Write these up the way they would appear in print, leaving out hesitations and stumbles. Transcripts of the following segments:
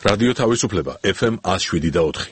რადიო თავისუფლება FM 107.4.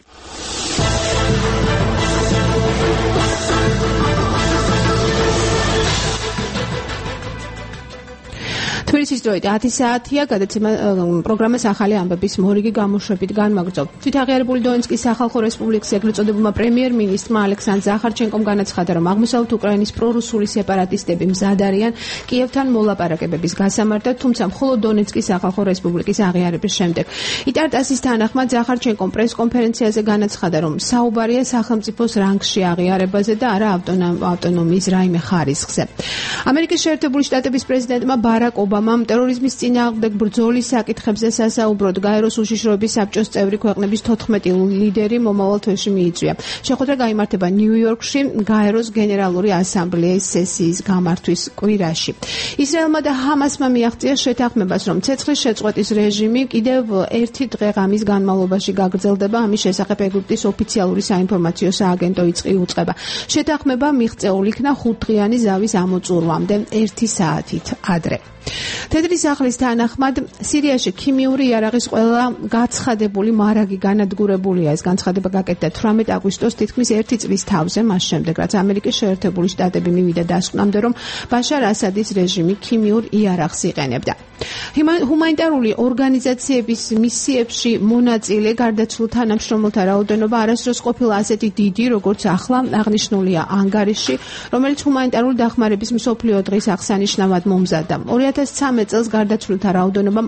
თბილისის დროით 10 საათია, გადაცემა პროგრამას ახალი ამბების მორიგი გამოშვებით განმაგრძობ. თვითაღიარებული დონეცკის სახალხო რესპუბლიკის ეგრეთ წოდებულმა პრემიერ-მინისტრმა ალექსანდრ ზახარჩენკომ განაცხადა, რომ აღმოსავლეთ უკრაინის პრორუსული სეპარატისტები მზად არიან კიევთან მოლაპარაკებების გასამართად, თუმცა მხოლოდ დონეცკის სახალხო რესპუბლიკის აღიარების შემდეგ. იტარ-ტასის თანახმად ზახარჩენკომ პრესკონფერენციაზე განაცხადა, რომ საუბარია სახელმწიფოს რანგში აღიარებაზე და არა ავტონომიის რაიმე ხარისხზე. ამერიკის შეერთებული შტატების პრეზიდენტმა ბარაკ ობამამ ტერორიზმის წინააღმდეგ ბრძოლის საკითხებზე სასაუბროდ გაეროს უშიშროების საბჭოს წევრი ქვეყნების 14 ლიდერი მომავალ თვეში მიიწვია. შეხვედრა გაიმართება ნიუ-იორკში გაეროს გენერალური ასამბლეის სესიის გამართვის კვირაში. ისრაელმა და ჰამასმა მიაღწია შეთანხმებას, რომ ცეცხლის შეწყვეტის რეჟიმი კიდევ ერთი დღე ღამის განმავლობაში გაგრძელდება. ამის შესახებ ეგვიპტის ოფიციალური საინფორმაციო სააგენტო იუწყება. შეთანხმება მიღწეულ იქნა 5 დღიანი ზავის ამოწურვამდე 1 საათით ადრე. თეთრი სახლის თანახმად სირიაში ქიმიური იარაღის ყველა გაცხადებული მარაგი განადგურებულია. ეს განცხადება გაკეთდა 18 აგვისტოს თითქმის 1 წლის თავზე, მას შემდეგ რაც ამერიკის შეერთებული შტატები მივიდა დასკვნამდე, რომ ბაშარ ასადის რეჟიმი ქიმიურ იარაღს იყენებდა. ჰუმანიტარული ორგანიზაციების მისიებში მონაწილე გარდაცვლილ თანამშრომელთა რაოდენობა არასდროს ყოფილა ასეთი დიდი, როგორც ახლა აღნიშნულია ანგარიში, რომელიც ჰუმანიტარული დახმარების მსოფლიო დღის აღსანიშნავად მომზადდა. 2013 წელს გარდაცვლილთა რაოდენობამ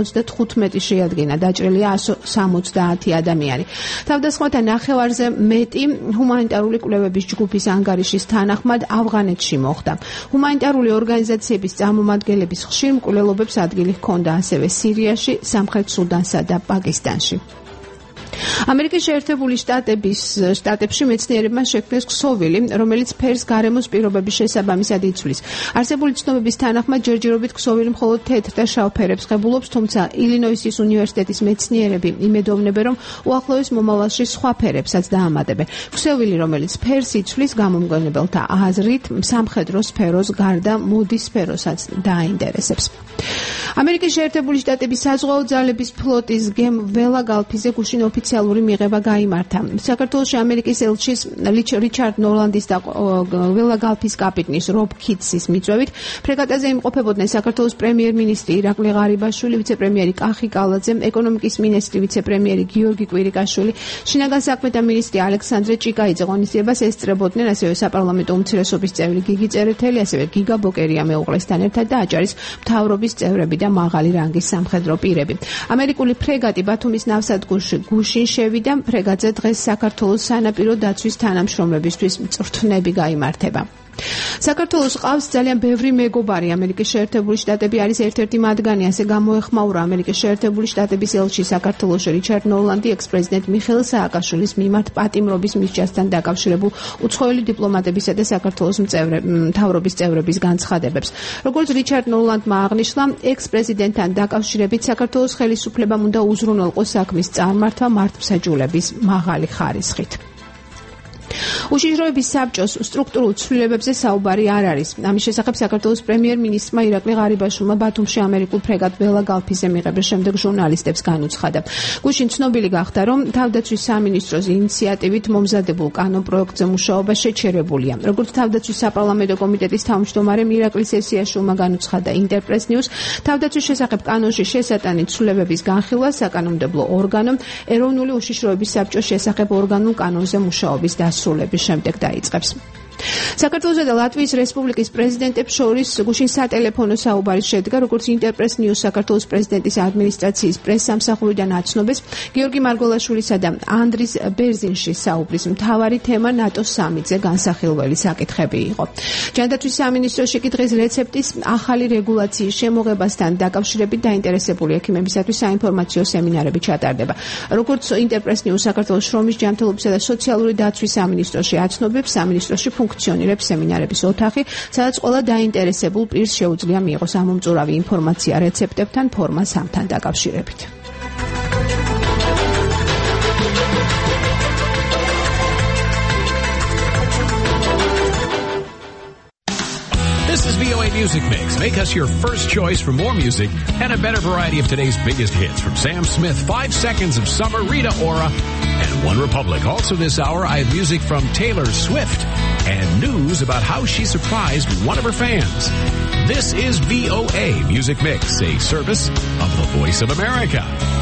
155 შეადგინა, დაჭრილია 170 ადამიანი. თავდასხმათა ნახევარზე მეტი ჰუმანიტარული კვლევების ჯგუფის ანგარიშის თანახმად ავღანეთში მოხდა. ჰუმანიტარული ორგანიზაციების წარმომადგენლების ხშირ მკვლელობებს ადგილი ჰქონდა ასევე სირიაში, სამხრეთ სუდანსა და პაკისტანში. ამერიკის შეერთებული შტატებში მეცნიერებმა შექმნეს ქსოვილი, რომელიც ფერს გარემოს პირობების შესაბამისად იცვლის. არსებული ცნობების თანახმად ჯერჯერობით ქსოვილი მხოლოდ თეთრ და შავ ფერებს ღებულობს, თუმცა ილინოისის უნივერსიტეტის მეცნიერები იმედოვნებენ, რომ უახლოეს მომავალში სხვა ფერებსაც დაამატებენ. ქსოვილი, რომელიც ფერს იცვლის, გამომგონებელთა აზრით სამხედრო სფეროს გარდა მოდის სფეროსაც დააინტერესებს. ამერიკის შეერთებული შტატების საზღვაო ძალების ფლოტის გემ ველა გალფიზე გუშინ ოფიციალური მიღება გაიმართა. საქართველოში ამერიკის ელჩის რიჩარდ ნოლანდის და ველა გალფის კაპიტნის რობ კიტსის მიწვევით ფრეგატაზე იმყოფებოდნენ საქართველოს პრემიერ-მინისტრი ირაკლი ღარიბაშვილი, ვიცე-პრემიერი კახი კალაძე, ეკონომიკის მინისტრი ვიცე-პრემიერი გიორგი კვირიკაშვილი, შინაგან საქმეთა მინისტრი ალექსანდრე ჭიკაიძე. ღონისძიებას ესწრებოდნენ ასევე საპარლამენტო უმცირესობის წევრი გიგი წერეთელი, ასევე გიგა ბოკერია მეუღლესთან ერთად და აჭარის მთავრობის წევრები და მაღალი რანგის სამხედრო პირები. ამერიკული ფრეგატი ბათუმის ნავსადგურში გუშინ შევიდა. ფრეგატზე დღეს საქართველოს სანაპირო დაცვის თანამშრომლებისთვის მწვრთნები გაიმართება. საქართველოს ყავს ძალიან ბევრი მეგობარი. ამერიკის შეერთებული შტატები არის ერთ-ერთი მათგანი. ასე გამოეხმაურა ამერიკის შეერთებული შტატების ელჩი საქართველოში რიჩარდ ნოლანდი ექს-პრეზიდენტ მიხეილ სააკაშვილის მიმართ პატიმრობის მისჯასთან დაკავშირებულ უცხოელი დიპლომატებისა და საქართველოს მთავრობის წევრების განცხადებებს. როგორც რიჩარდ ნოლანდმა აღნიშნა, ექს-პრეზიდენტთან დაკავშირებით საქართველოს ხელისუფლებამ უნდა უზრუნველყოს საქმის წარმართვა მართლმსაჯულების მაღალი ხარისხით. უშიშროების საბჭოს სტრუქტურულ ცვლილებებზე საუბარი არ არის. ამის შესახებ საქართველოს პრემიერ-მინისტრმა ირაკლი ღარიბაშვილმა ბათუმში ამერიკულ ფრეგატ ველა გალფიზე მიღების შემდეგ ჟურნალისტებს განუცხადა. გუშინ ცნობილი გახდა, რომ თავდაცვის სამინისტროს ინიციატივით მომზადებულ კანონპროექტზე მუშაობა შეჩერებულია. როგორც თავდაცვის საპარლამენტო კომიტეტის თავმჯდომარემ ირაკლი სესიაშვილმა განუცხადა ინტერპრეს ნიუს, თავდაცვის შესახებ კანონში შესატანი ცვლილებების განხილვა საკანონმდებლო ორგანომ ეროვნული უშიშროების საბჭოს შესახებ ორგანულ კანონზე მუშაობის დასრულების შემდეგ დაიწყებს. საქართველოს და ლატვიის რესპუბლიკის პრეზიდენტებს შორის გუშინ სატელეფონო საუბარი შედგა, როგორც ინტერპრეს ნიუს საქართველოს პრეზიდენტის ადმინისტრაციის პრესსამსახურიდან აცნობეს. გიორგი მარგველაშვილისა და ანდრის ბერზინშის საუბრის მთავარი თემა ნატოს სამიტზე განსახილველი საკითხები იყო. ჯანდაცვის სამინისტროში კი დღეს რეცეპტის ახალი რეგულაციის შემოღებასთან დაკავშირებით დაინტერესებული ექიმებისათვის საინფორმაციო სემინარები ჩატარდება. როგორც ინტერპრეს ნიუს საქართველოს შრომის ჯანმრთელობისა და სოციალური დაცვის სამინისტროში აცნობებს, სამინისტროში ფუნქციონირებს სემინარების ოთახი, სადაც ყველა დაინტერესებულ პირს შეუძლია მიიღოს ამომწურავი ინფორმაცია რეცეპტებთან, ფორმა 3-თან დაკავშირებით. This is VOA Music Mix. Make us your first choice for more music and a better variety of today's biggest hits. From Sam Smith, 5 Seconds of Summer, Rita Ora, and One Republic. Also this hour, I have music from Taylor Swift and news about how she surprised one of her fans. This is VOA Music Mix, a service of the Voice of America.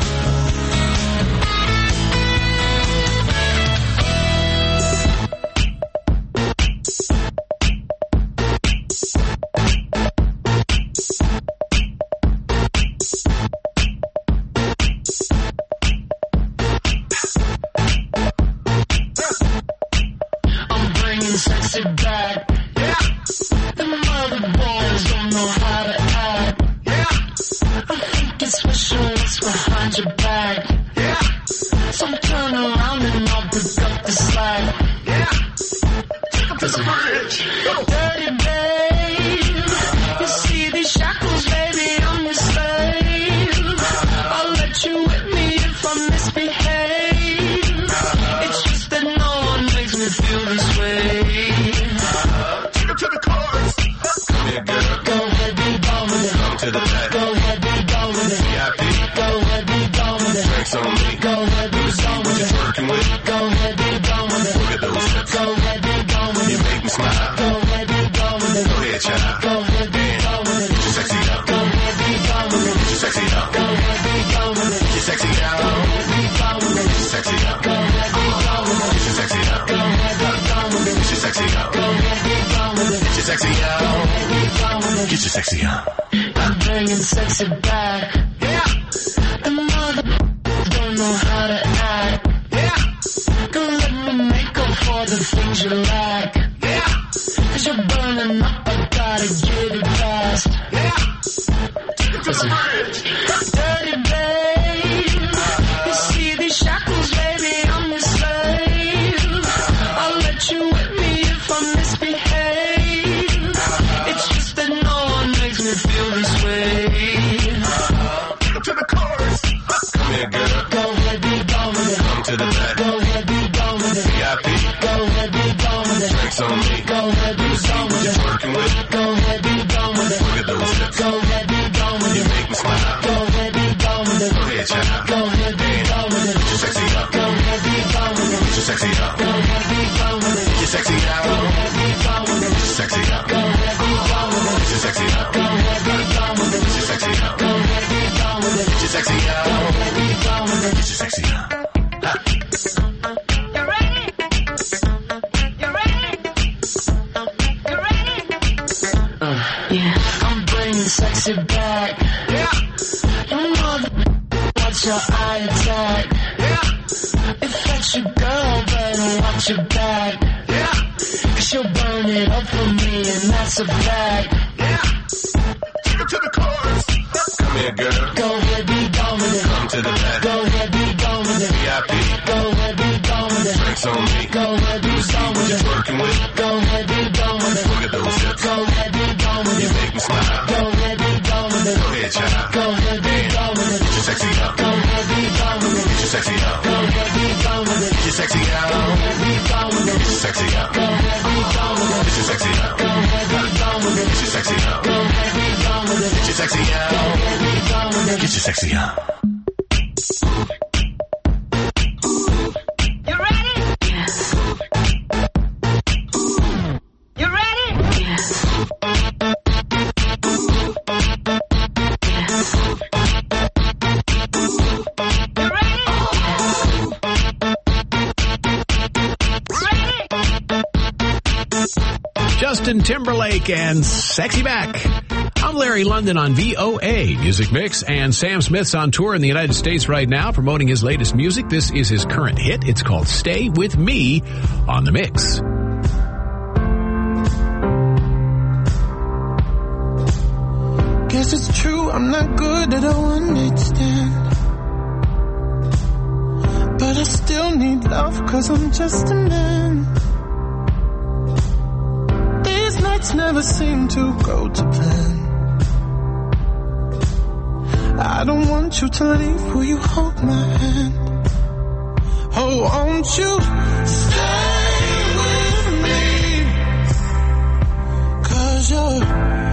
Justin Timberlake and Sexy Back. I'm Larry London on VOA Music Mix, and Sam Smith's on tour in the United States right now promoting his latest music. This is his current hit. It's called Stay With Me on The Mix. Guess it's true, I'm not good at a one-night-stand, but I still need love, 'cause I'm just a man. These nights never seem to go to plan. I don't want you to leave, will you hold my hand? Oh, won't you stay with me? 'Cause you're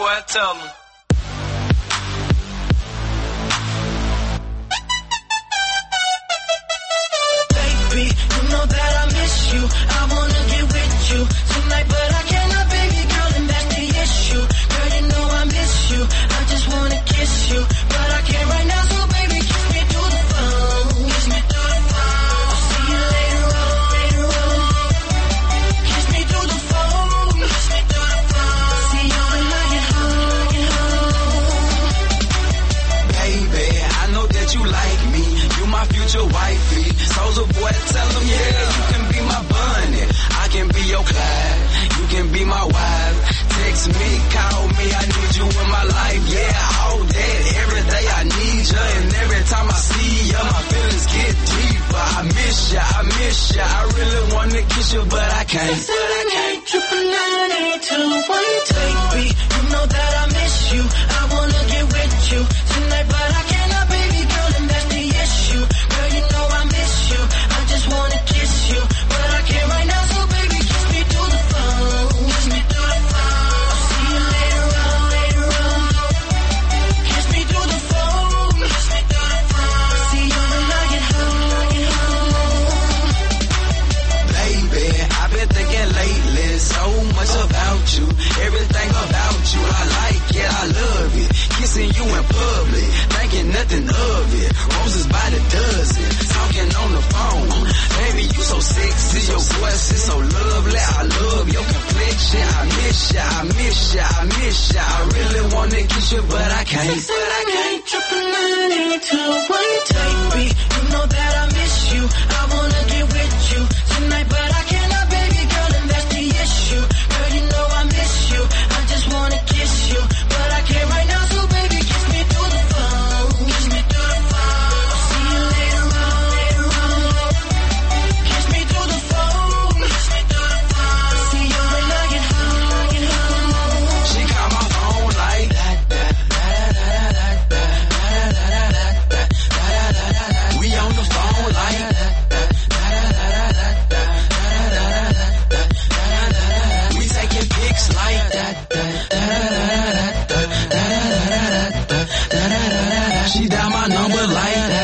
boy, tell me. Baby, you know that I miss you. I wanna get with you tonight, but I cannot, baby girl, and that's the issue. Girl, you know I miss you. I just wanna kiss you, but I can't right now, so baby, kiss me through the phone. Kiss me through the phone. I'll see you later on. Kiss me through the phone. Kiss me through the phone. See you when I get home. Baby, I know that you like me. You my future wifey. Soldier boy, tell them, yeah, you can be my bunny. I can be your Clyde. You can be my wife. Text me, call me, I need you in my life. Yeah, all that, every day I need you. And every time I see you, my feelings get deeper. I miss you, I miss you. I really wanna kiss you, but I can't. 778-982-1. Baby, you know that I miss you. I wanna get with you tonight, but I cannot, baby girl, and that's the issue. Girl, you know I miss you. I just wanna kiss you, but I can't right now, so baby, kiss me through the phone. Kiss me through the phone. I'll see you later on. Kiss me through the phone. Kiss me through the phone. See you when I get home. Baby, I've been thinking lately so much about you. Everything about you, I like it, I love it. Kissing you in public, thinking nothing of it. Roses by the dozen, talking on the phone. Baby, you so sexy, your voice is so lovely. I love your complexion. I miss you, I miss you, I miss you. I really wanna kiss you, but I can't. 778-982-1. Baby, you know that I miss you. I wanna get with you tonight, but I cannot, baby girl, and that's the issue. Girl, you know I miss you. I just wanna kiss you, but I can't right now, so baby, kiss me through the phone. Kiss me through the phone. I'll see you later on. Kiss me through the phone. Kiss me through the phone. See you when I get home. She call my phone like that. We on the phone like that. We taking pics like that. She dial my number like that.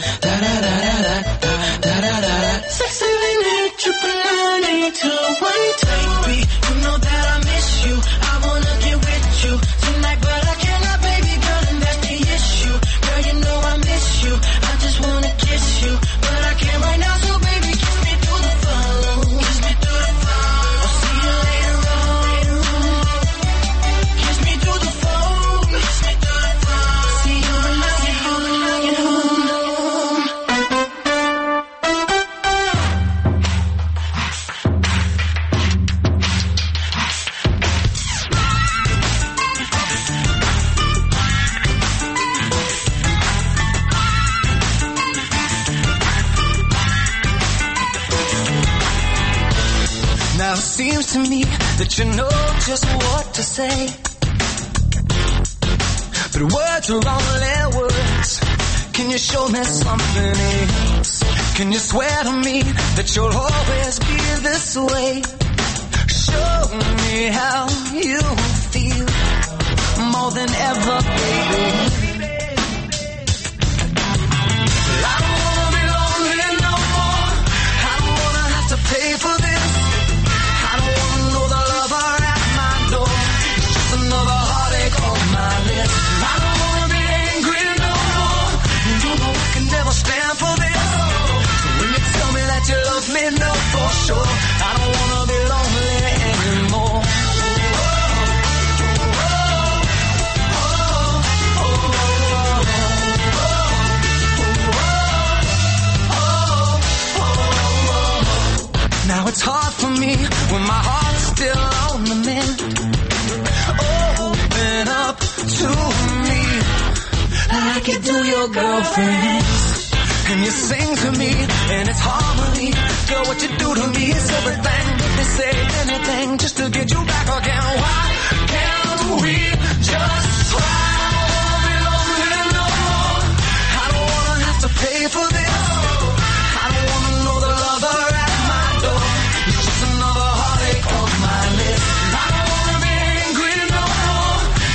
678-982-1. Baby, you know that I miss you. I wanna get with you tonight, but I cannot, baby girl, and that's the issue. Girl, you know I miss you. I just wanna kiss you, but I can't right now, so baby, kiss me through the phone. Kiss me through the phone. I'll see you later on. Kiss me through the phone. Kiss me through the phone. See you when I get home. Now it seems to me that you know just what to say, but words are only words. Can you show me something else? Can you swear to me that you'll always be this way? Show me how you feel more than ever, baby. I don't wanna be lonely no more. I don't wanna have to pay for this. I don't wanna know the lover at my door. It's just another heartache on my list. I don't wanna be angry no more. You know I can never stand for this. So when you tell me that you love me, know for sure I don't wanna be lonely anymore. Now it's hard for me when my heart's still on the mend. Open up to me like you do your girlfriends. And you sing to me and it's harmony. Girl, what you do to me is everything. Let me say anything just to get you back again. Why can't we just try? I don't wanna be lonely no more. I don't wanna have to pay for this. I don't wanna know the lover at my door. It's just another heartache on my list. I don't wanna be angry no more.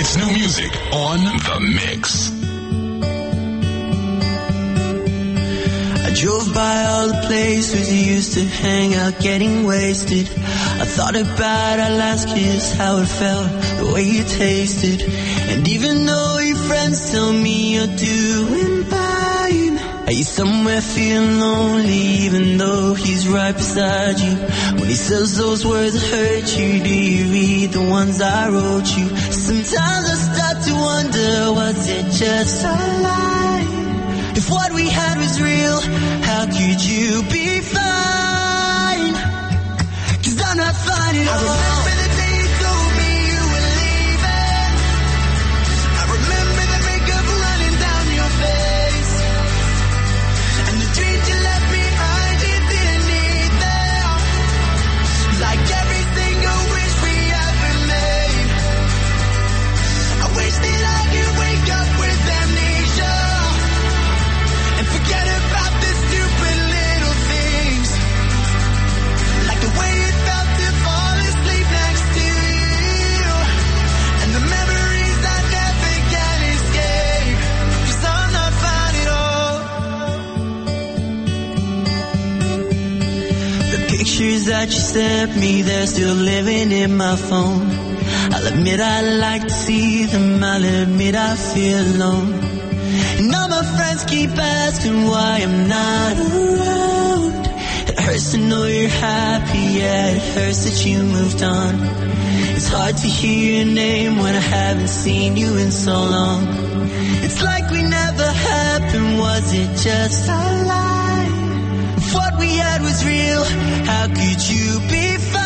It's new music on The Mix. I drove by all the places you used to hang out getting wasted. I thought about our last kiss, how it felt, the way you tasted. And even though your friends tell me you're doing fine, are you somewhere feeling lonely even though he's right beside you? When he says those words that hurt you, do you read the ones I wrote you? Sometimes I start to wonder, was it just a lie? If what we had was real, how could you be fine? 'Cause I'm not fine at all. I remember the day you told me you were leaving. I remember the makeup running down your face. And the dreams you left behind, you didn't need them. Like every single wish we ever made. I wish that I could wake up with amnesia and forget about the stupid little things. Like the way it felt to fall asleep next to you. And the memories I never can escape. 'Cause I'm not fine at all. The pictures that you sent me, they're still living in my phone. I'll admit I like to see them, I'll admit I feel alone. And all my friends keep asking why I'm not around. It hurts to know you're happy, yeah, it hurts that you moved on. It's hard to hear your name when I haven't seen you in so long. It's like we never happened, was it just a lie? If what we had was real, how could you be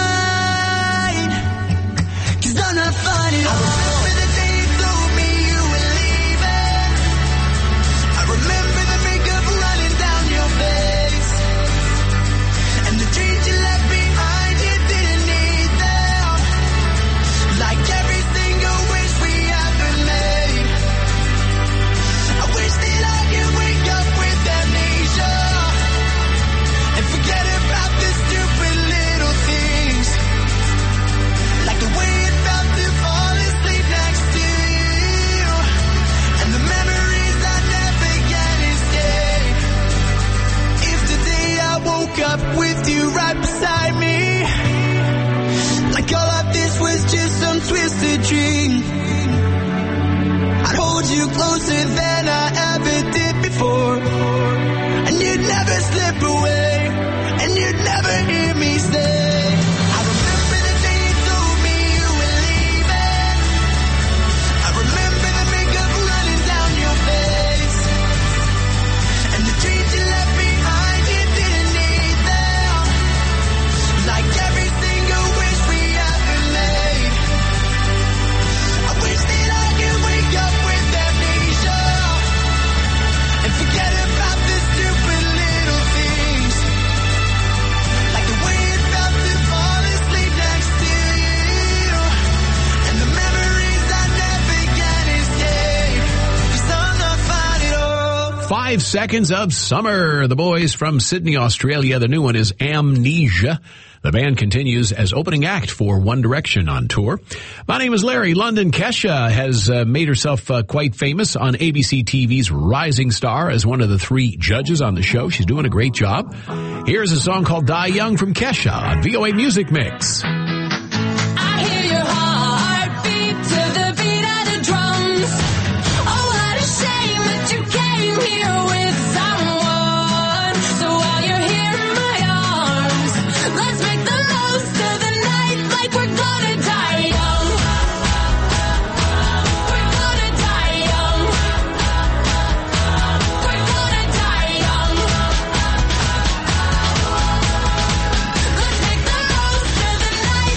fine? 'Cause I'm not fine at all. I remember the day you told me you were leaving. I remember the makeup running down your face. And the dreams you left behind, you didn't need them. Like every single wish we ever made. I wish that I could wake up with amnesia and forget about the stupid little things. Like the way it felt to fall asleep next to you. And the memories I never can escape. If today I woke up with you right beside me, like all of this was just some twisted dream, I'd hold you closer than I ever did before. And you'd never slip away, and you'd never hear me say, I remember the day you told me you were leaving. I remember the makeup running down your face. And the dreams you left behind, you didn't need them. Like every single wish we ever made. I wish that I could wake up with amnesia and forget about the stupid little things. Like the way it felt to fall asleep next to you. And the memories I never can escape. 'Cause I'm not fine at all. 5 seconds of summer. The boys from Sydney, Australia. The new one is Amnesia. The band continues as opening act for One Direction on tour. My name is Larry. London Kesha has made herself quite famous on ABC TV's Rising Star as one of the 3 judges on the show. She's doing a great job. Here's a song called Die Young from Kesha on VOA Music Mix. I hear your heartbeat to the beat of the drums. Oh, what a shame that you came here with someone. So while you're here in my arms, let's make the most of the night like we're gonna die young. We're gonna die young. We're gonna die young. Let's make the most of the night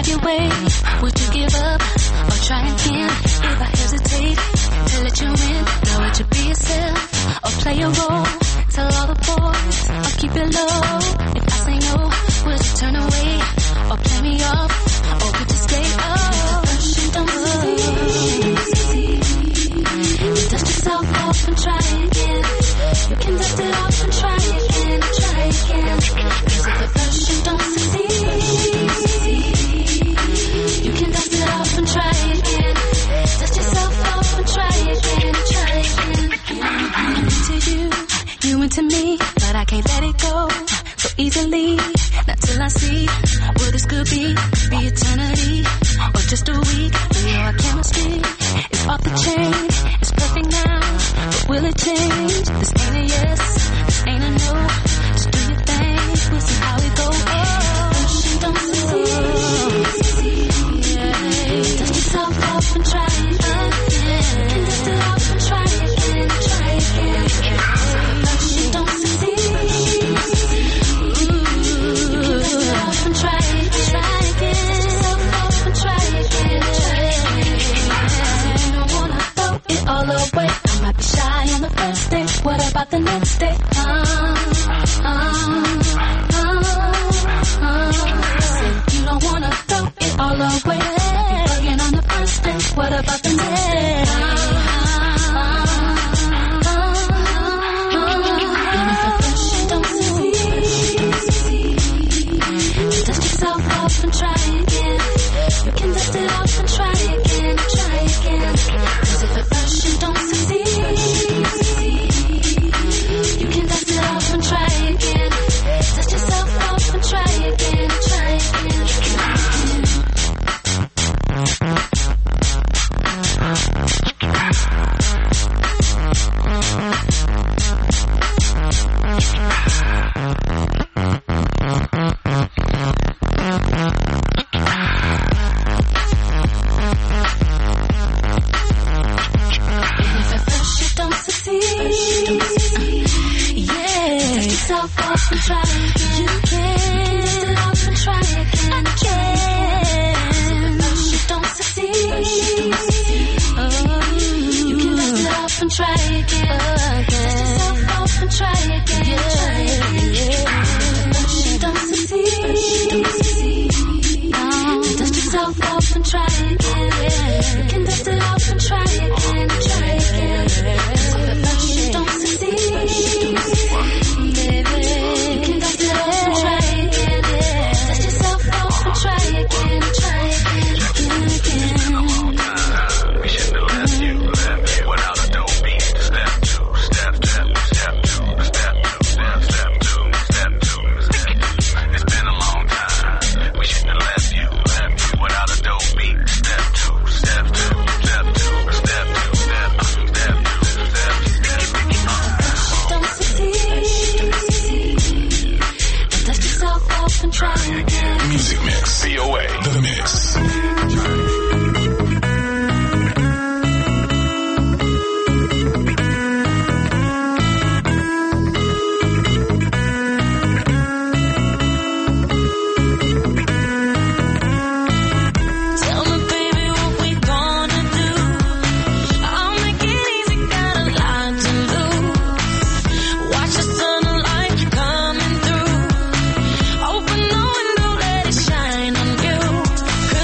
have your way? Would you give up or try again? If I hesitate to let you in, now would you be yourself or play a role? Tell all the boys I'll keep it low. If I say no, would you turn away or play me off? Or could you stay up? Don't succeed. Dust yourself off and try again. You can dust it off and try again, try again. 'Cause if at first you don't succeed, you can dust it off and try again. Dust yourself off and try again, try again. I'm into you, you into me, but I can't let it go so easily. Not till I see what this could be eternity or just a week. We know our chemistry is off the chain. It's perfect now, but will it change? This ain't a yes, this ain't a no. Just do your thing, we'll see how it goes. Don't succeed. Dust yourself off and try again. And dust it off and try again, try again. Don't succeed. And try again, try again. And try again, try again. You don't wanna throw it all away. I might be shy on the first day. What about the next day? Said you don't wanna throw it all away. Again on the first day. What about the next day? And if at first you don't succeed, dust yourself off and try again. You can dust it off and try again, try again. 'Cause if at first you don't succeed, you can dust it off and try again. Dust yourself off and try again, try again. Cause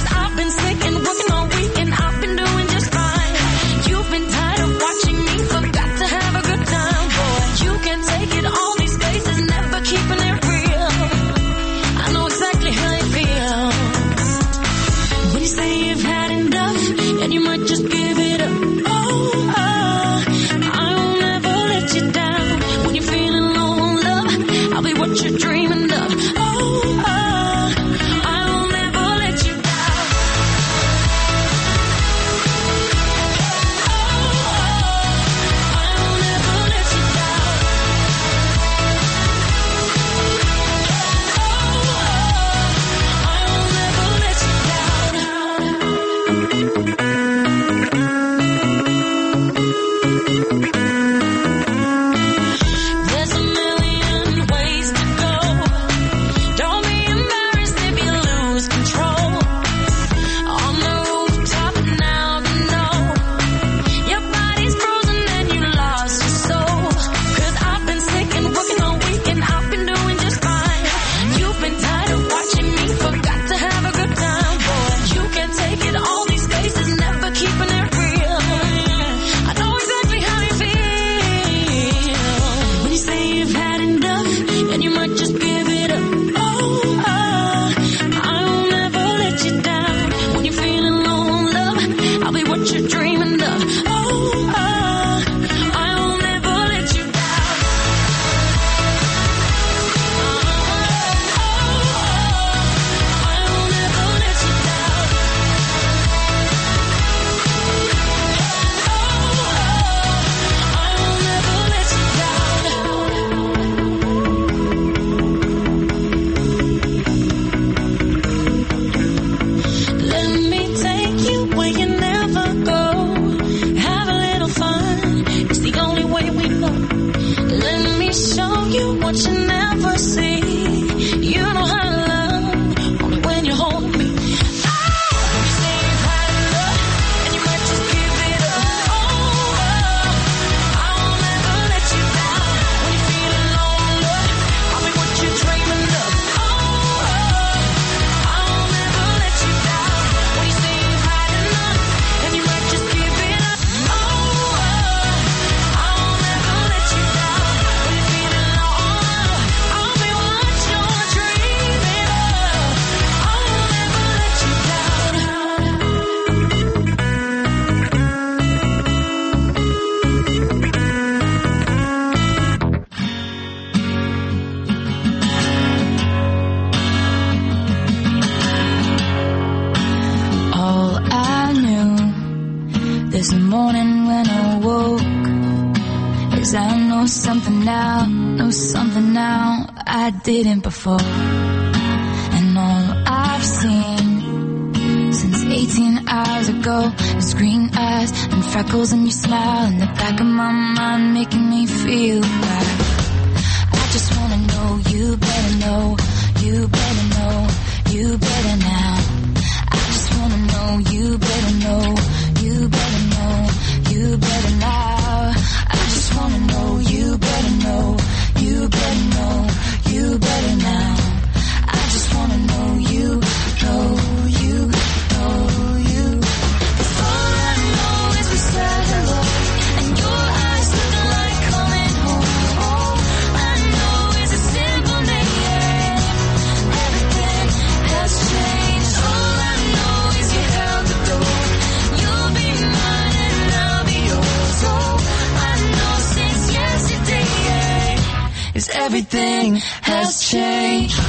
now, know something now I didn't before. And all I've seen since 18 hours ago is green eyes and freckles and your smile in the back of my mind, making me feel right. I just wanna know, you better know, you better know, you better now. I just wanna know, you better know, you better know, you better now. I just wanna know, you better know, you better know, you better now. I just wanna know, you know, you know, you. 'Cause all I know is we said hello, and your eyes looking like coming home. All I know is a simple name. Everything has changed. All I know is you held the door. You'll be mine and I'll be yours. All I know since yesterday is everything has changed.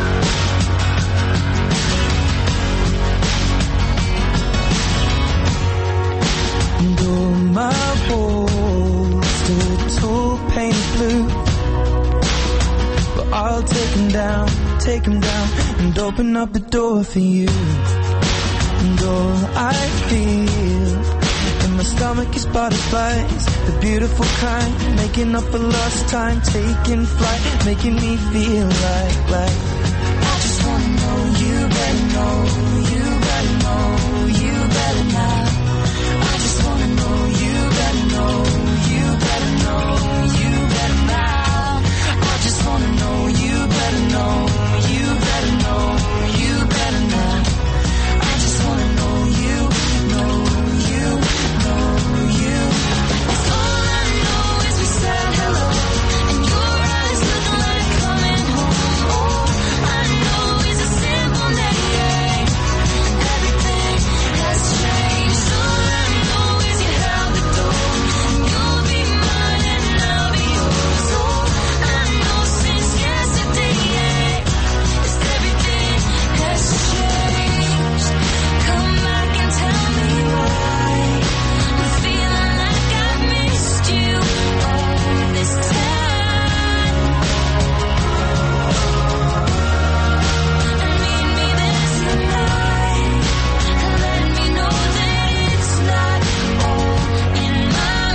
And all my walls stood tall, painted blue, but I'll take them down, and open up the door for you. And all I feel in my stomach is butterflies, the beautiful kind, making up for lost time, taking flight, making me feel like I just wanna know, you better know, you better know, you better now. I just wanna know, you better know, you better know, you better now. I just wanna know, you better know, you better know, you better now. I just wanna know, you know, you know, you. 'Cause all I know is we said hello, and your eyes looking like coming home. All I know is a simple name. Everything has changed. All I know is you held the door. You'll be mine and I'll be yours. All I know since yesterday is everything has changed. Come back and tell me why I'm feeling like I've missed you all this time. And meet me there tonight. Let me know that it's not all in my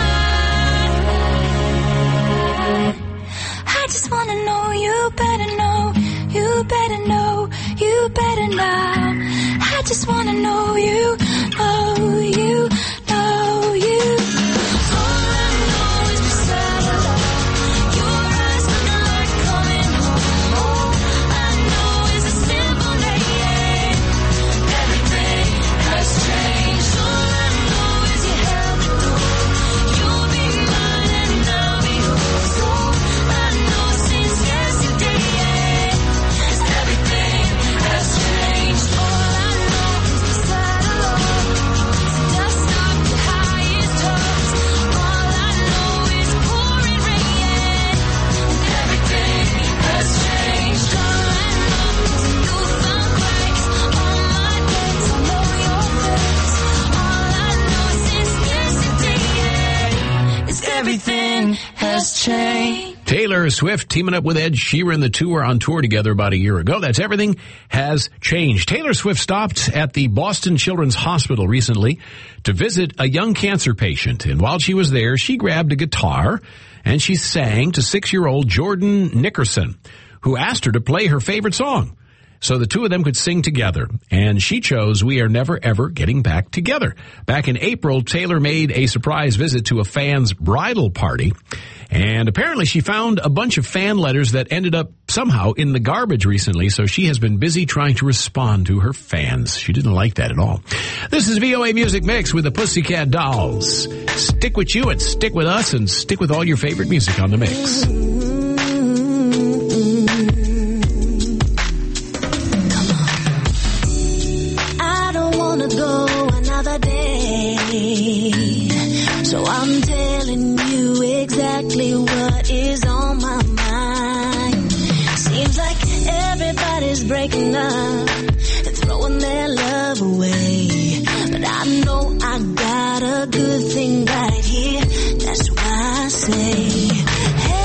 mind. I just wanna know, you better know, you better know, you better now. I just wanna know, you know, you know, you. All I know is we said hello. Your eyes looking like coming home. All I know is a simple name. Everything has changed. All I know is you held the door. You'll be mine and I'll be yours. All I know since yesterday is everything has changed. All I know is we said hello. Dust off the highest hopes. All I know is pouring rain, and everything has changed. All I know is a newfound grace on my days. I know your face. All I know since yesterday is everything has changed. Taylor Swift teaming up with Ed Sheeran. The two were on tour together about a year ago. That's Everything Has Changed. Taylor Swift stopped at the Boston Children's Hospital recently to visit a young cancer patient. And while she was there, she grabbed a guitar and she sang to 6-year-old Jordan Nickerson, who asked her to play her favorite song so the two of them could sing together. And she chose We Are Never Ever Getting Back Together. Back in April, Taylor made a surprise visit to a fan's bridal party. And apparently she found a bunch of fan letters that ended up somehow in the garbage recently, so she has been busy trying to respond to her fans. She didn't like that at all. This is VOA Music Mix with the Pussycat Dolls. Stick with you and stick with us and stick with all your favorite music on the mix. I don't wanna go another day, so I'm telling you exactly what is on my mind. Seems like everybody's breaking up and throwing their love away, but I know I got a good thing right here. That's why I say, hey.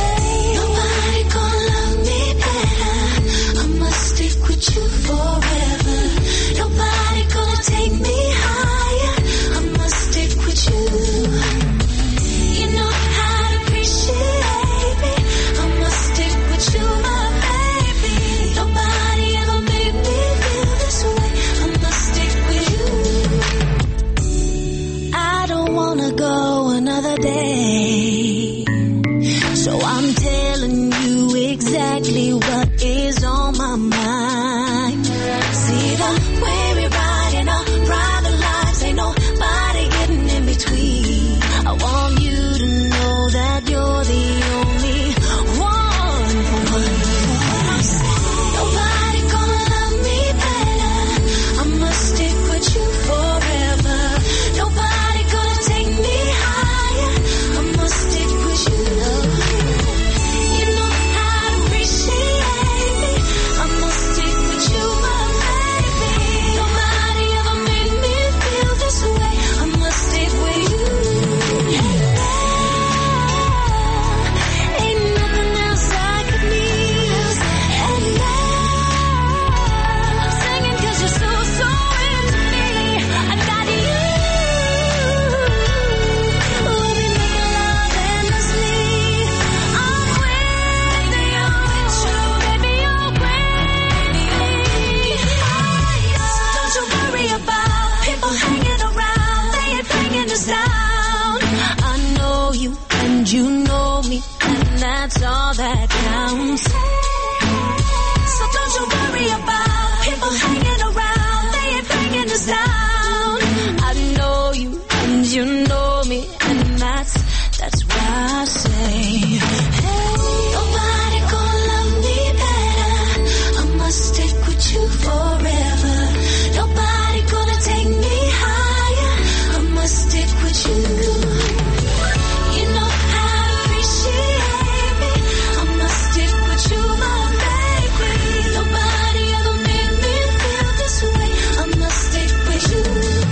all that counts. So don't you worry about people hanging around. They ain't bringing us down. I know you and you know me, and that's why I say, hey, nobody gonna love me better. I must stick with you forever. Nobody gonna take me higher. I must stick with you. You know how to appreciate me. I must stick with you, my baby. Nobody ever made me feel this way. I must stick with you.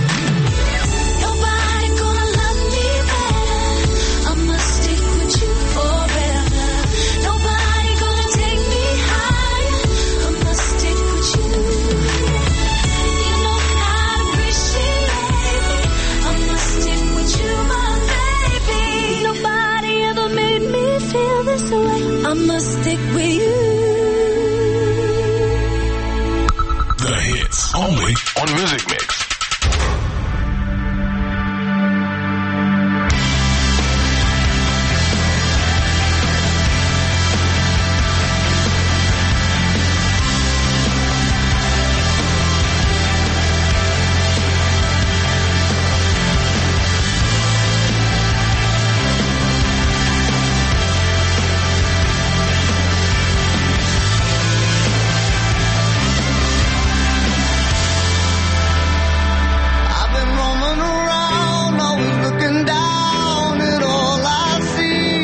Nobody gonna love me better. I must stick with you forever. Nobody gonna take me higher. I must stick with you. You know how to appreciate me. I must stick with you, my baby. Nobody ever made me feel this way. I must stick with you. The hits only on Music Mix. I've been roaming around, always looking down at all I see.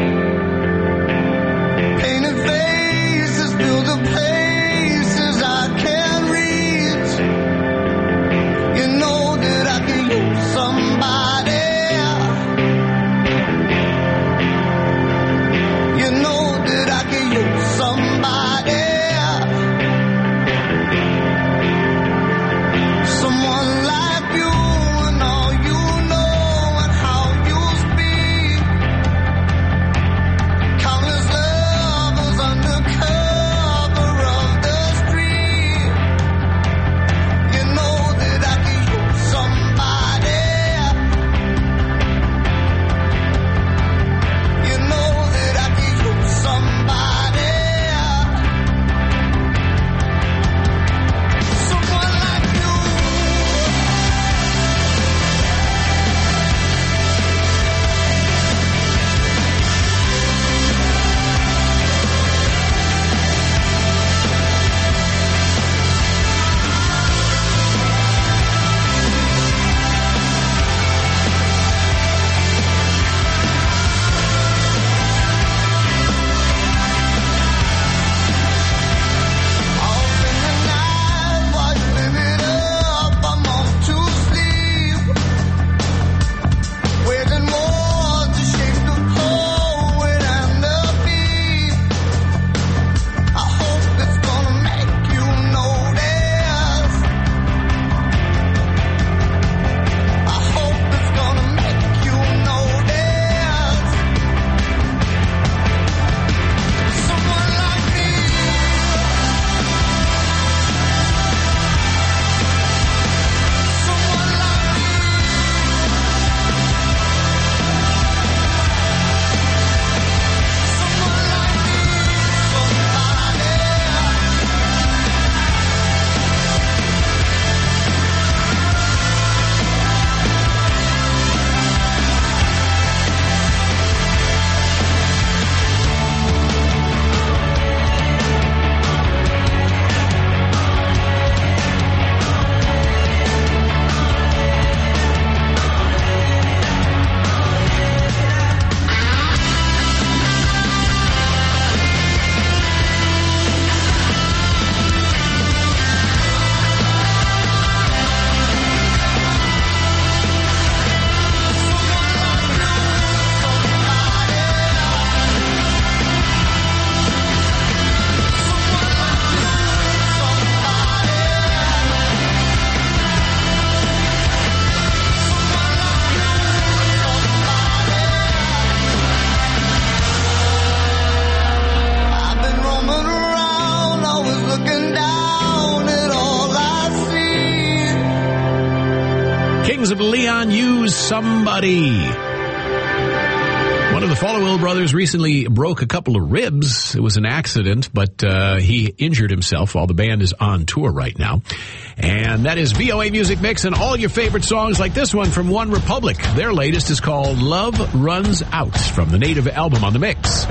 Painted faces fill the places I can't reach. You know that I can use somebody. You know that I can use somebody. Someone like you and all you know and how you speak. Countless lovers under cover of the street. You know that I can use somebody. You know that I can use somebody. Someone like you. I'll spend the night while you live it up. I'm off to sleep. Waging war to shake the poet and the beat. I hope it's gonna make you notice. I hope it's gonna make you notice. Someone like me. Someone like me. Someone like me. I've been roaming around, always looking down at all I see. Kings of Leon, Use Somebody. One of the Followill brothers recently broke a couple of ribs. It was an accident, but he injured himself while the band is on tour right now. And that is VOA Music Mix and all your favorite songs like this one from One Republic. Their latest is called Love Runs Out from the Native album on the Mix.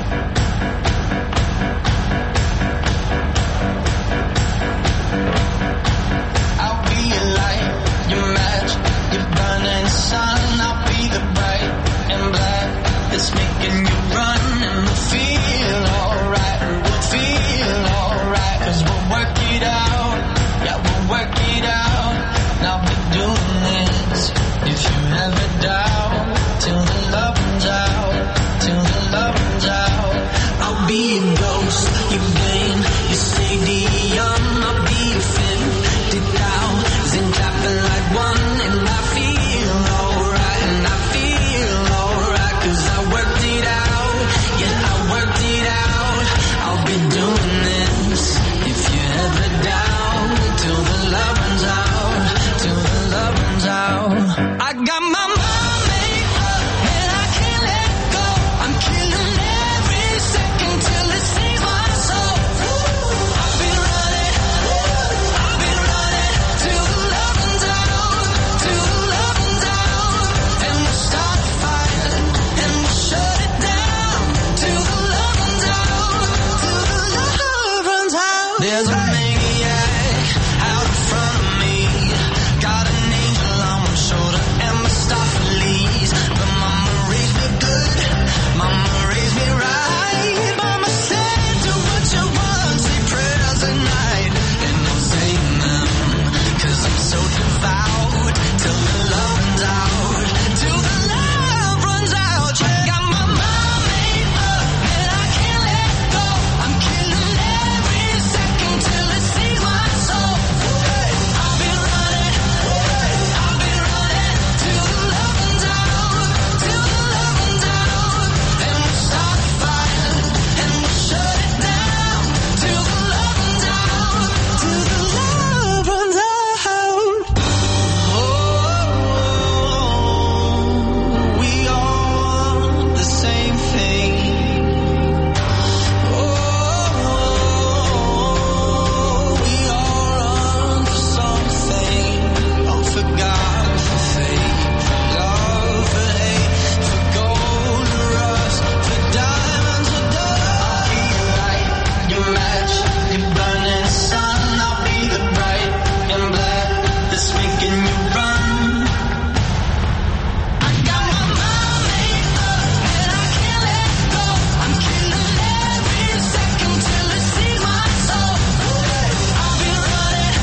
I'll be your light, your match, your burning sun. I'll be the bright and black that's making you run, and we'll feel alright, and we'll feel alright, 'cause we'll work it out, yeah, we'll work it out, and I'll be doing this, if you ever doubt, till the love runs out, till the love runs out. I'll be your ghost, your blame, your stadium, I'll be your fin, did thousands clapping like one, and I feel alright, and I feel alright, 'cause I worked it out, yeah, I worked it out. I'll be doing this, if you ever doubt, till the love runs out, till the love runs out. I got my mind made up, and I can't let go. I'm killing every second till it sees my soul. I've been running till the love runs out, till the love runs out. And we'll start a fire, and we'll shut it down, till the love runs out, till the love runs out. There's a maniac out in front of me, got an angel on my shoulder and Mephistopheles. But mama raised me good, mama raised me right. Mama said, do what you want, say prayers at night, and I'm saying them, 'cause I'm so devout, till the love runs out, till the love runs out. I got my mind made up, and I can't let go. I'm killing every second till it sees my soul. I've been running till the love runs out, till the love runs out. And we'll start a fire, and we'll shut it down, till the love runs out, till the love runs out. Oh, we all want the same thing. Oh, we all run for something. Oh, for God, for faith, for love, for hate, for gold, for rust, for diamonds, for dust. I'll be your light, your match, your burning sun. I'll be the bright and black that's making you run. I got my mind made up, and I can't let go. I'm killing every second till it sees my soul. I've been running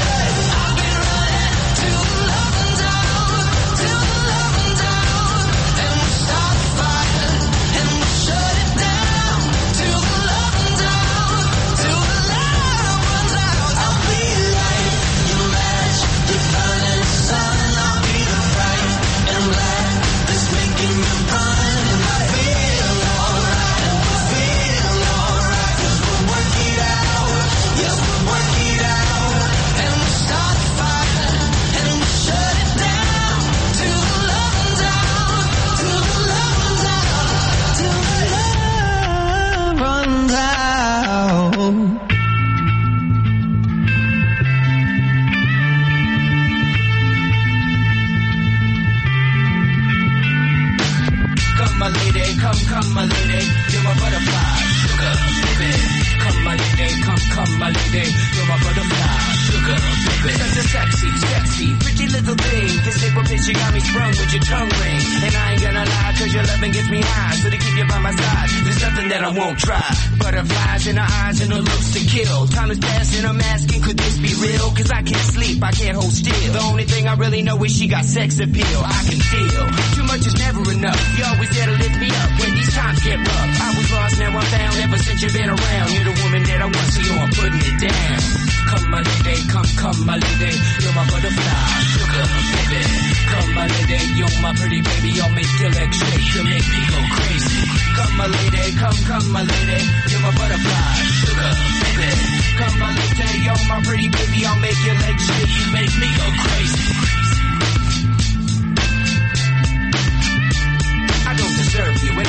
till the love runs out, till the love runs out. And we'll start a fire, and we'll shut it down, till the love runs out, till the love runs out. I'll be your light, your match, your burning sun. I'll be the bright and black that's making you run. And I feel alright, and we feel alright, 'cause we'll work it out, yes, we'll work it out. And we'll start a fire, and we'll shut it down, till the love runs out, till the love runs out, till the love runs out. Come my lady, come my lady, you're my butterfly, sugar, baby. Come my lady, come my lady, you're my butterfly, sugar, baby. Such a sexy, pretty little thing. This paper bitch, you got me sprung with your tongue ring. And I ain't gonna lie, 'cause your loving gets me high. So to keep you by my side, there's nothing that I won't try. Butterflies in her eyes and her looks to kill. Time is passing, I'm asking, could this be real? 'Cause I can't sleep, I can't hold still. The only thing I really know is she got sex appeal. I can feel too much is never enough. You always there to lift me up when these times get rough. I was lost, now I'm found. Ever since you've been around, you're the woman that I want, so you're putting it down. Come my lady, come my lady, you're my butterfly, sugar, baby. Come my lady, you're my pretty baby, I'll make your legs shake, you'll make me go crazy. Come my lady, come my lady, you're my butterfly, sugar, baby. Come my lady, you're my pretty baby, I'll make your legs shake, you make me go crazy. I don't deserve you,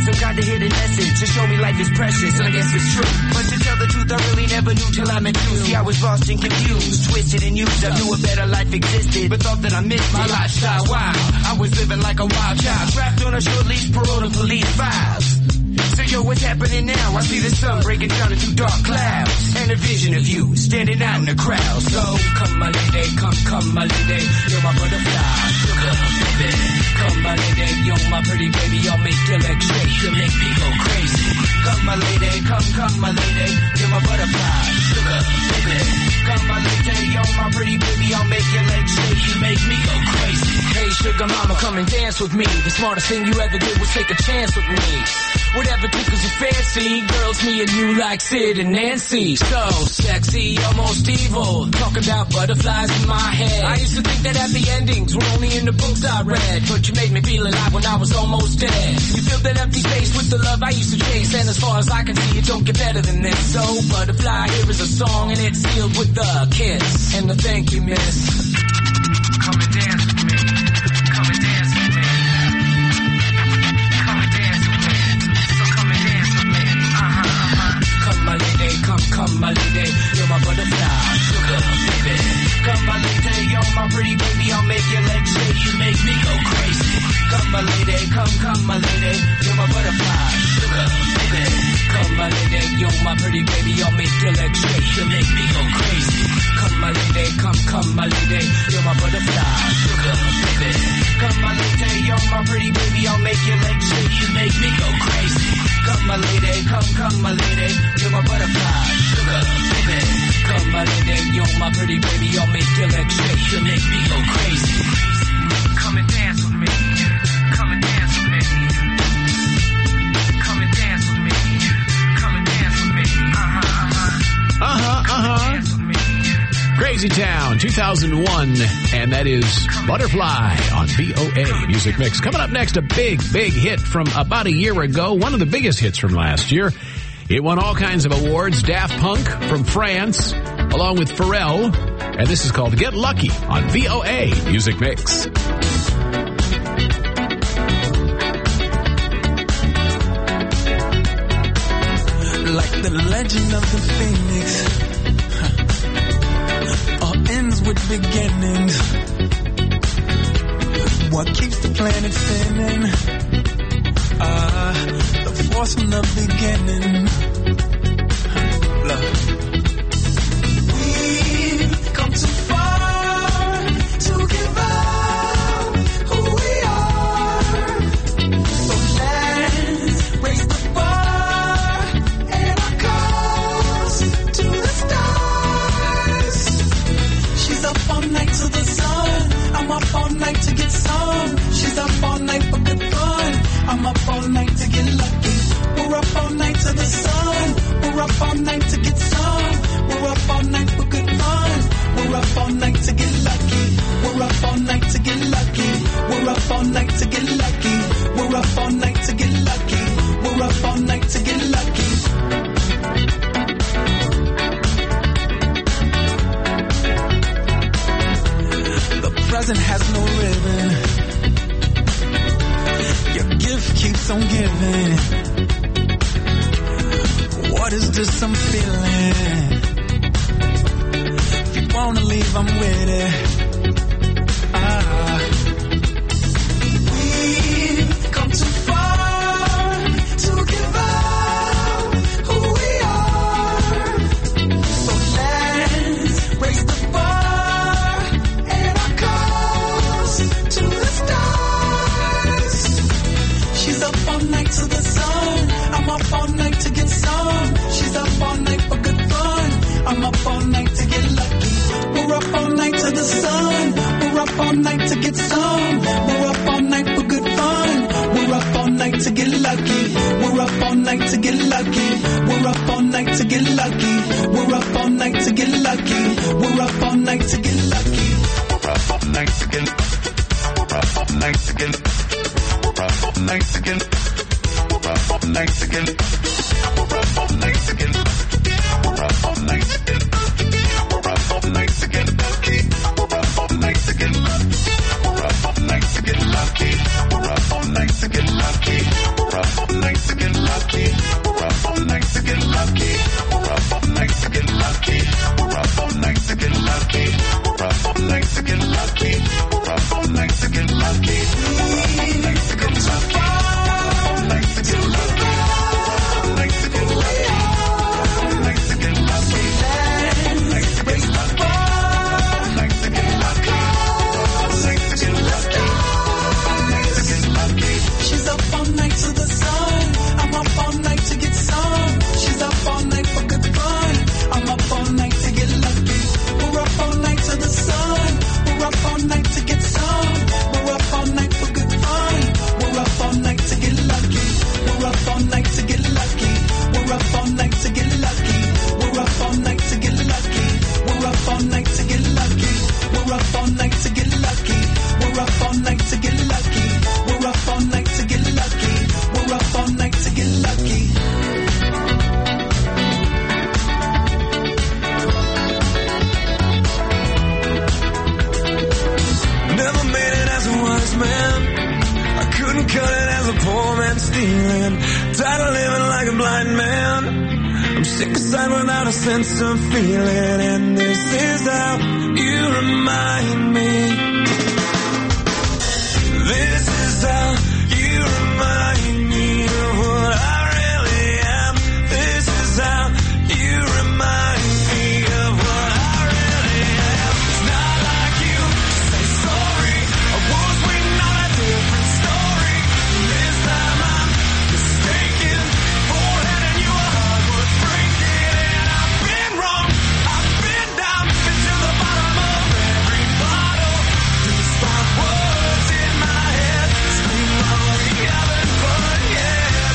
some kind of hidden message to show me life is precious, and I guess it's true. But to tell the truth, I really never knew till I met you. See, I was lost and confused, twisted and used. I knew a better life existed, but thought that I missed my lifestyle. Wow, I was living like a wild child, trapped on a short leash, parole to police files. So yo, what's happening now? I see the sun breaking down into dark clouds, and a vision of you standing out in the crowd. So come my lady, come my lady, you're my butterfly, sugar baby. Come my lady, you're my pretty baby, I'll make your legs shake, you make me go crazy. Come my lady, come my lady, you're my butterfly, sugar baby. Come my lady, you're my pretty baby, I'll make your legs shake, you make me go crazy. Hey sugar mama, come and dance with me. The smartest thing you ever did was take a chance with me. Whatever tickles your fancy, girls, me and you like Sid and Nancy. So sexy, almost evil, talking about butterflies in my head. I used to think that happy endings were only in the books I read, but you made me feel alive when I was almost dead. You filled that empty space with the love I used to chase, and as far as I can see, it don't get better than this. So butterfly, here is a song, and it's sealed with a kiss and a thank you, miss. Come and dance with me. Come and dance with me. Come and dance with me. So come and dance with me. Come my lady, come my lady, you're my butterfly, sugar baby. Come my lady, you're my pretty baby, I'll make your legs shake, you make me go crazy. Come my lady, come my lady, you're my butterfly, sugar baby. Come my lady, you're my pretty baby, I'll make your legs shake, you make me go crazy. Come my lady, come my lady, you're my butterfly, sugar baby. Come my lady, you're my pretty baby, I'll make your legs shake, you make me go crazy. Come my lady, come my lady, you're my butterfly, sugar baby. Come my lady, you're my pretty baby, I'll make your legs shake, you make me go crazy. Come and dance with me, come and dance with me. Come and dance with me, come and dance with me. Dance with me. Crazy Town, 2001, and that is Butterfly on VOA Music Mix. Coming up next, a big hit from about a year ago, one of the biggest hits from last year. It won all kinds of awards. Daft Punk from France, along with Pharrell, and this is called Get Lucky on VOA Music Mix. Like the legend of the Phoenix, ends with beginnings. What keeps the planet spinning? The force from the beginning. Love. We've come too far to give up who we are. So let's raise the bar and our cause to the stars. She's up all night to the sun. I'm up all night to get some. She's up all night for good fun. I'm up all night to get lucky. We're up all night to the sun. We're up all night to get some. We're up all night for good fun. We're up all night to get lucky. We're up all night to get lucky. We're up all night to get lucky. We're up all night to get lucky. We're up all night to get lucky. Present has no ribbon. Your gift keeps on giving. What is this I'm feeling? If you wanna leave, I'm with it. We've come too far to give up who we are. So let's raise the bar and our cause to the stars. She's up all night to the sun. I'm up all night to get some. She's up all night for good fun. I'm up all night to get lucky. We're up all night to the sun. We're up all night to get some. We're up all night for good fun. We're up all night to get lucky. We're up all night to get lucky. We're up all night to get lucky. We're up all night to get lucky. We're up all night to get lucky. We're up all night to get. We're up all night to get. We're up all night to get. We're up all night to get. We're up all night to get. We're up all night to get. We're up all night to get lucky. We're up all night to get lucky. We're up all night to get lucky. We're up all night to get lucky. We're up all night night to get lucky. We're up all night to get lucky. We're up all night to get lucky. We're up all night to get lucky. We're up all night to get lucky. Never made it as a wise man. I couldn't cut it as a poor man stealing. Tired of living like a blind man. I'm sick aside without a sense of feeling. And this is how you remind me. This is how you remind me of what I really am. This is how you remind me of what I really am. It's not like you to say sorry. I was waiting on a different story. This time I'm mistaken. Forehead and your heart was breaking. And I've been wrong. I've been down. Been to the bottom of every bottle. These five words in my head scream all we haven't fun yet.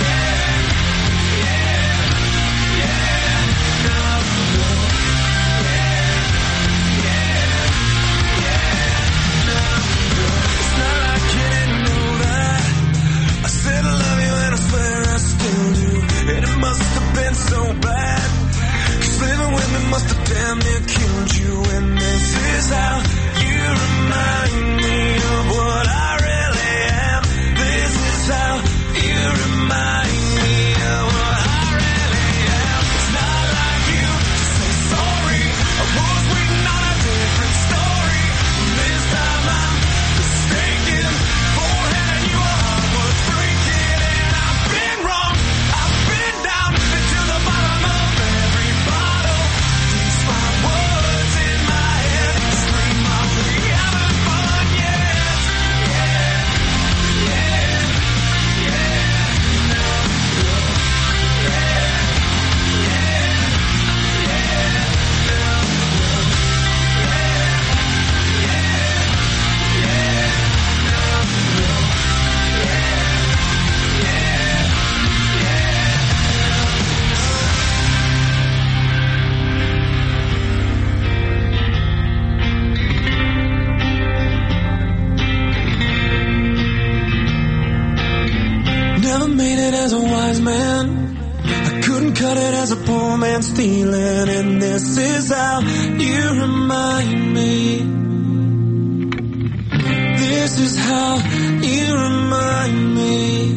It's not like you didn't know that. I said I love you and I swear I still do. And it must have been so bad. 'Cause living with me must have damn near killed you. And this is how you remind me of what I really am. This is how you remind me of what I really am. It's not like you to say sorry. I was waiting on a different story. This time I'm mistaken. Forehead and your heart was breaking. And I've been wrong. I've been down. Been to the bottom of every bottle. These five words in my head scream out we haven't fun yet. Never made it as a wise man. I couldn't cut it as a poor man stealing. And this is how you remind me. This is how you remind me.